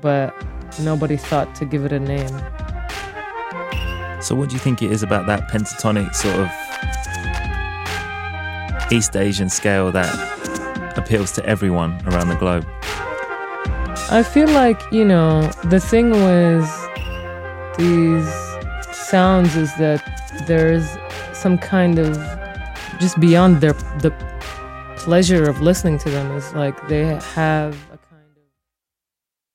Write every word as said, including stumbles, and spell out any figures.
but nobody thought to give it a name. So what do you think it is about that pentatonic sort of East Asian scale that appeals to everyone around the globe? I feel like, you know, the thing with these sounds is that there's some kind of, just beyond their the pleasure of listening to them, is like they have a